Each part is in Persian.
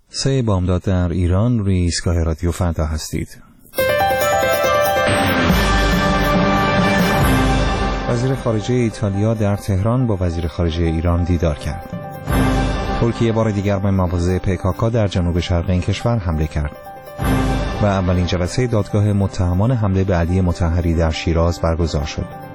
3 بامداد در ایران روی ایستگاه رادیو فردا هستید. وزیر خارجه ایتالیا در تهران با وزیر خارجه ایران دیدار کرد. ترکیه بار دیگر به مواضع PKK در جنوب شرق این کشور حمله کرد و اولین جلسه دادگاه متهمان حمله به علی مطهری در شیراز برگزار شد.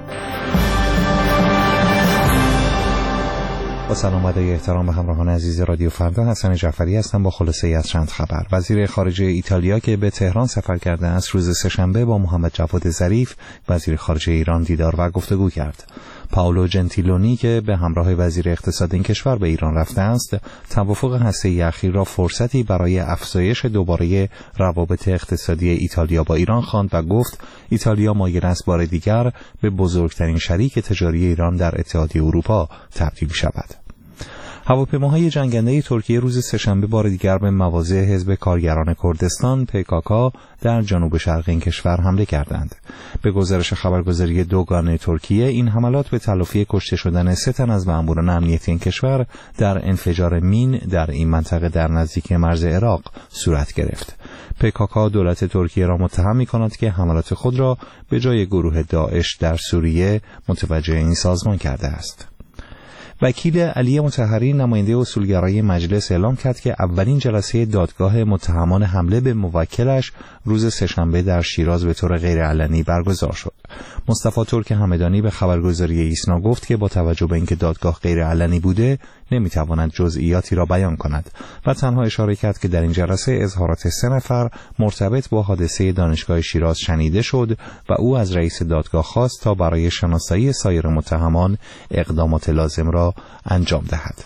با سلام و احترام به همراهان عزیز رادیو فردا، حسن جعفری هستم با خلاصه از چند خبر. وزیر خارجه ایتالیا که به تهران سفر کرده است روز سه‌شنبه با محمد جواد ظریف وزیر خارجه ایران دیدار و گفتگو کرد. پائولو جنتیلونی که به همراه وزیر اقتصاد این کشور به ایران رفته است، توافق هسته‌ای اخیر را فرصتی برای افزایش دوباره روابط اقتصادی ایتالیا با ایران خواند و گفت ایتالیا مایل است بار دیگر به بزرگترین شریک تجاری ایران در اتحادیه اروپا تبدیل شود. هواپیماهای جنگنده ترکیه روز سه‌شنبه بار دیگر به مواضع حزب کارگران کردستان PKK در جنوب شرق این کشور حمله کردند. به گزارش خبرگزاری دوگانه ترکیه، این حملات به تلافی کشته شدن 3 تن از ماموران امنیتی این کشور در انفجار مین در این منطقه در نزدیکی مرز عراق صورت گرفت. PKK دولت ترکیه را متهم می‌کند که حملات خود را به جای گروه داعش در سوریه متوجه این سازمان کرده است. وکیل علی مطهری نماینده اصولگرای مجلس اعلام کرد که اولین جلسه دادگاه متهمان حمله به موکلش روز سه‌شنبه در شیراز به طور غیرعلنی برگزار شد. مصطفی ترک همدانی به خبرگزاری ایسنا گفت که با توجه به اینکه دادگاه غیرعلنی بوده نمیتواند جزئیاتی را بیان کند و تنها اشاره کرد که در این جلسه اظهارات 3 نفر مرتبط با حادثه دانشگاه شیراز شنیده شد و او از رئیس دادگاه خواست تا برای شناسایی سایر متهمان اقدامات لازم را انجام دهد.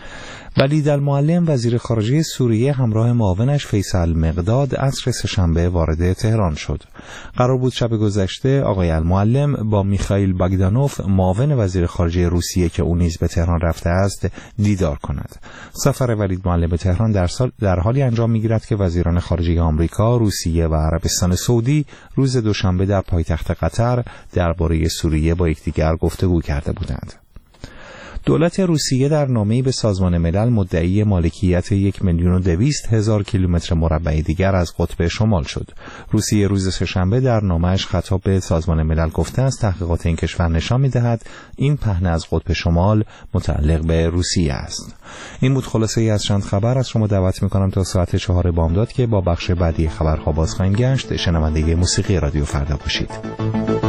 ولیدالمعلم وزیر خارجه سوریه همراه معاونش فیصل مقداد عصر سه‌شنبه وارد تهران شد. قرار بود شب گذشته آقای المعلم با میخائیل باگدانوف معاون وزیر خارجه روسیه که او نیز به تهران رفته است دیدار کند. سفر ولیدالمعلم به تهران در حالی انجام می‌گیرد که وزیران خارجه آمریکا، روسیه و عربستان سعودی روز دوشنبه در پایتخت قطر درباره سوریه با یکدیگر گفتگو کرده بودند. دولت روسیه در نامه‌ای به سازمان ملل مدعی مالکیت 1,200,000 کیلومتر مربع دیگر از قطب شمال شد. روسیه روز سه‌شنبه در نامه‌اش خطاب به سازمان ملل گفته است تحقیقات این کشور نشان می‌دهد این پهنه از قطب شمال متعلق به روسیه است. این بود خلاصه‌ای از چند خبر. از شما دعوت می‌کنم تا ساعت 4 بامداد که با بخش بعدی خبرها باز خواهیم گشت شنونده موسیقی رادیو فردا باشید.